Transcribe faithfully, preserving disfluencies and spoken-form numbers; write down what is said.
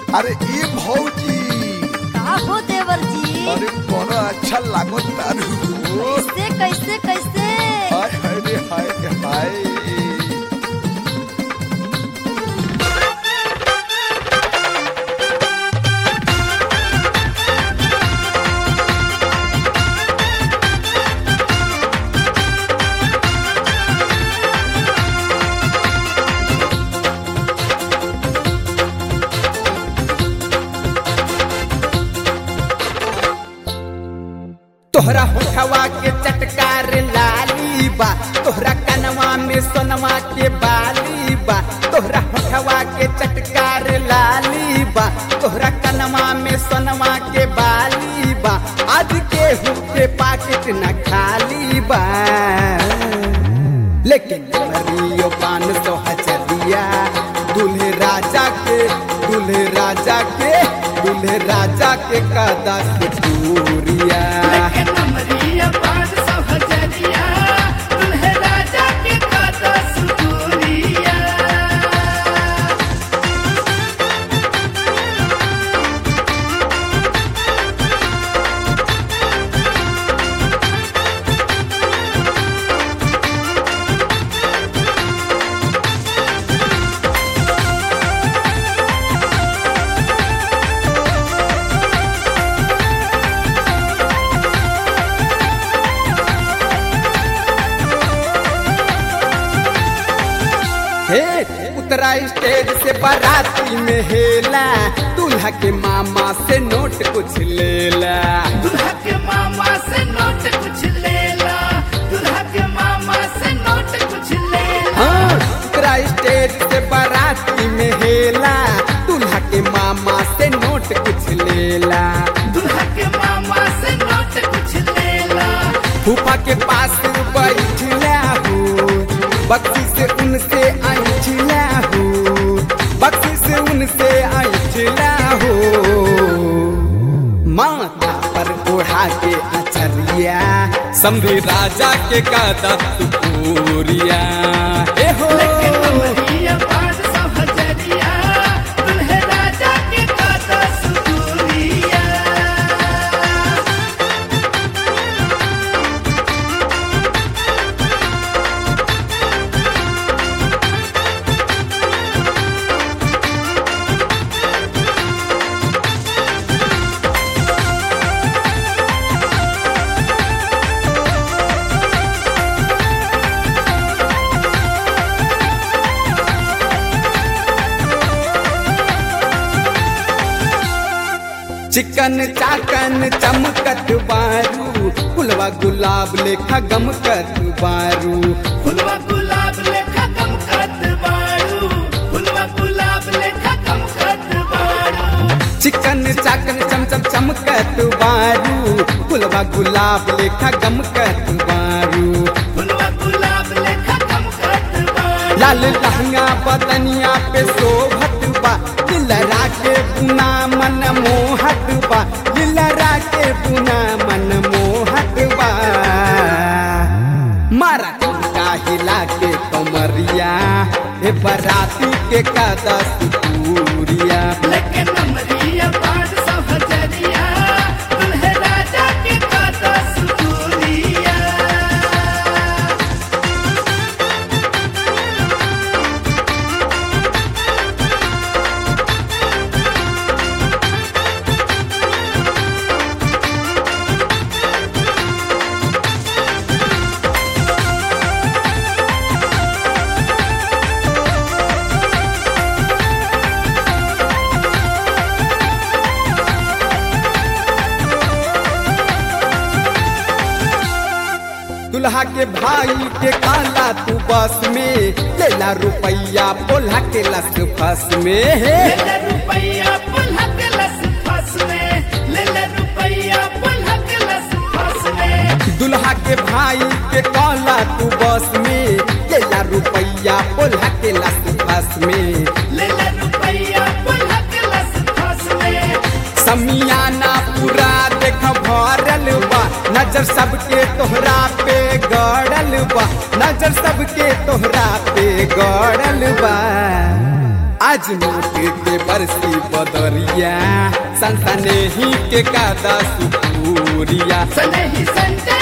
अरे ई भौजी का हो देवर जी? अरे बड़ा अच्छा लागो तारू। कैसे कैसे कैसे? हाय हाय रे हाय के हाय। तोहरा होठवा के चटकार लाली बा, तोहरा कनवा में सोनवा के बाली बा। तोहरा होठवा के चटकार लाली बा, तोहरा कनवा में सोनवा के बाली बा। आज केहू के पाकिट न खाली बा, लेकिन मरियो पान सौ हचरिया। दूल्हे राजा के दूल्हे राजा के दूल्हे राजा के कादा सुतूरिया। हे उतरा स्टेज से बाराती में हेला, दूल्हा के मामा से नोट कुछ लेला। दूल्हा के मामा से नोट कुछ लेला, दूल्हा के मामा से नोट कुछ लेला। हाँ, उतरा स्टेज से बाराती में हेला, दूल्हा के मामा से नोट कुछ लेला। दूल्हा के मामा से नोट कुछ लेला। फूफा के पास बैठला हो, बक्सी से उनसे ऐठला हो, बक्सी से उनसे ऐठला हो। माथा पर ओढ़ा के अचरिया, समधी राजा के कादा सुतूरिया। ए हो दूल्हे राजा के कादा सुतूरिया। चिकन चाकन चमकत बारू, फुलवा गुलाब लेखा गमकत बारू। फुलवा गुलाब लेखा गमकत बारू, फुलवा गुलाब लेखा गमकत बारू। चिकन चाकन चमचम चमकत बारू, फुलवा गुलाब लेखा गमकत बारू। फुलवा गुलाब लेखा गमकत बारू। लाल लहंगा बदनिया पे शोभत बा, दिलरा के पुना मन मोहत बा, दिलरा के पुना मन मोहत बा। मारा का हिला के कमरिया, हे बराती के कादा सुतूरिया। लेकिन नमरिया पाँच सौ हजरिया, दूल्हे राजा के कादा सुतूरिया। दुल्हा के भाई के काला तू बस में, लेला रुपया बोला के लस फस में। लेला रुपया पुल्हा के लस फस में, लेला रुपया पुल्हा के लस फस में। दुल्हा के भाई के काला तू बस में, लेला रुपया बोला के लस फस में। लेला रुपया पुल्हा के लस फस में। समियाना पूरा देख भरल बा, नजर सबके तोहरा पे गड़ल बा, नजर सबके तोहरा पे गड़ल बा। आज मोटे के बरसी बदरिया संसने ही के कादा सुपूरिया सने ही संडे